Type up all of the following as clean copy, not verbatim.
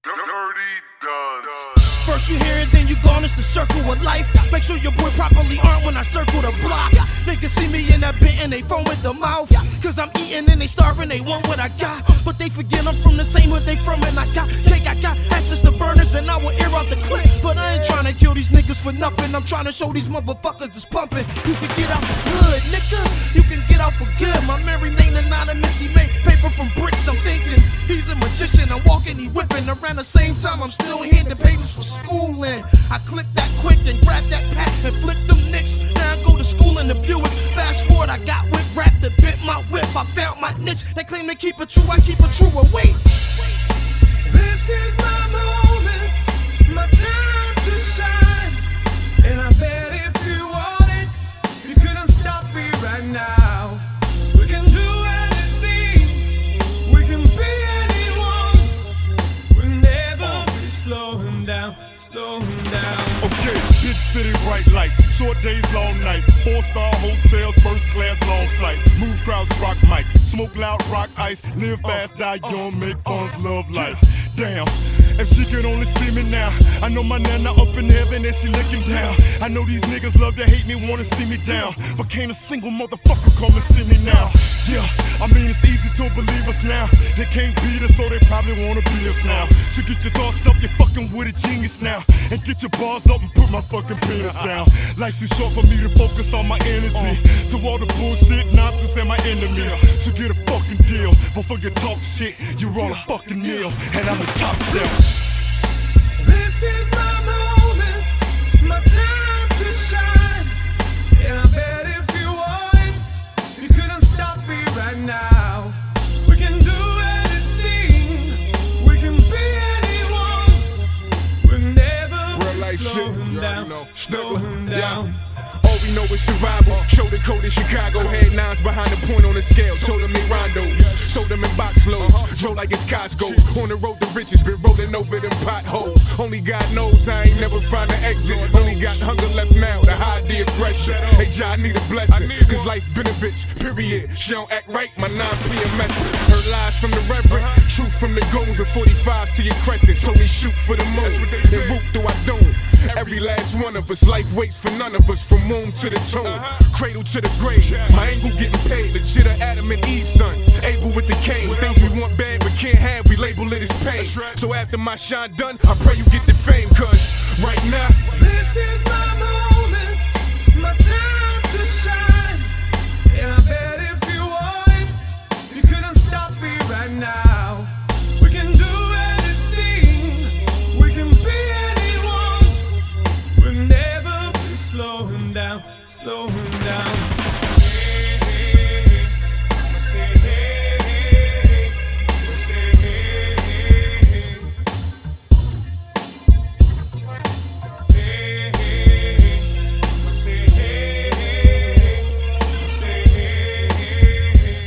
Dirty Duns. First you hear it, then you gone, it's the circle of life. Make sure your boy properly armed when I circle the block. Niggas see me in that bit and they foam with the mouth. Cause I'm eating and they starving, they want what I got. But they forget I'm from the same hood they from, and I got cake, I got access to burners, and I will air out the clip. But I ain't trying to kill these niggas for nothing. I'm trying to show these motherfuckers that's pumping. You can get out for good, nigga. You can get out for good. My Mary name anonymous, he made paper from bricks. I'm thinking he's a magician. I'm walking, he whipping. Around the same time, I'm still handing papers for schooling. I click that quick and grab that pack and flip them nicks. Now I go to school in the Buick. Fast forward, I got whip wrapped and bent my whip. I found my niche. They claim to keep it true, I keep it true. But wait. This is my moment, my time to shine. And I bet if you want it, you couldn't stop me right now. We can do anything, we can be anyone. We'll never be slowing down, slowing down. Okay, big city, bright lights, short days, long nights, 4-star hotels, first class, long flights, move crowds, rock mics, smoke loud, rock ice, live fast, die young, make funds, love life. Damn, if she could only see me now. I know my nana up in heaven and she looking down. I know these niggas love to hate me, wanna see me down, but can't a single motherfucker come and see me now. Yeah, I mean it's easy to believe us now. They can't beat us, so they probably wanna beat us now. So get your thoughts up, you're fucking with a genius now, and get your bars up and put my fucking penis down. Life's too short for me to focus on my energy to all the bullshit, nonsense, and my enemies. So get a fucking deal before you talk shit. You're all a fucking meal, and I'm the top shelf. This is my moment, my time to shine. And I bet if you want it, you couldn't stop me right now. We can do anything, we can be anyone. We'll never be slowing down, slowing down. All we know is survival. Shoulder coat in Chicago. Head nines behind the point on the scale. Sold them in rondos. Sold them in box loads. Drove like it's Costco. On the road to riches. Been rolling over them potholes. Only God knows I ain't never find an exit. Only got hunger left now to hide the aggression. Hey, Jah, I need a blessing. Cause life been a bitch. Period. She don't act right. My 9 p.m. message. Heard lies from the reverend. Truth from the goons. And 45s to your crescent. Told me shoot for the moon. And root through I don't. Every last one of us, life waits for none of us. From womb to the tomb, cradle to the grave. My angle getting paid, legit of Adam and Eve sons. Able with the cane, things we want bad but can't have, we label it as pain. So after my shine done, I pray you get the fame. Cause right now, this is my moment, my time to shine. And I bet if you want it, you couldn't stop me right now. We can do anything, we can be anyone. We'll never be slowing down, slowing down. Hey, hey, hey. I say hey, hey, hey. I say hey, hey, hey. Hey, hey, hey. I say hey, hey, hey. I say hey, hey, hey.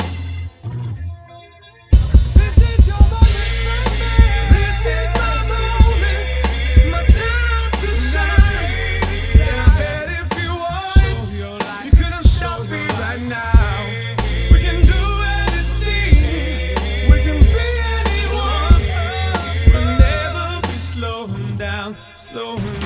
This is your moment, baby. This is my moment, my time to shine. And I bet if you want it, you couldn't stop me right now. We can do anything, we can be anyone. We'll never be slowing down, slowing down.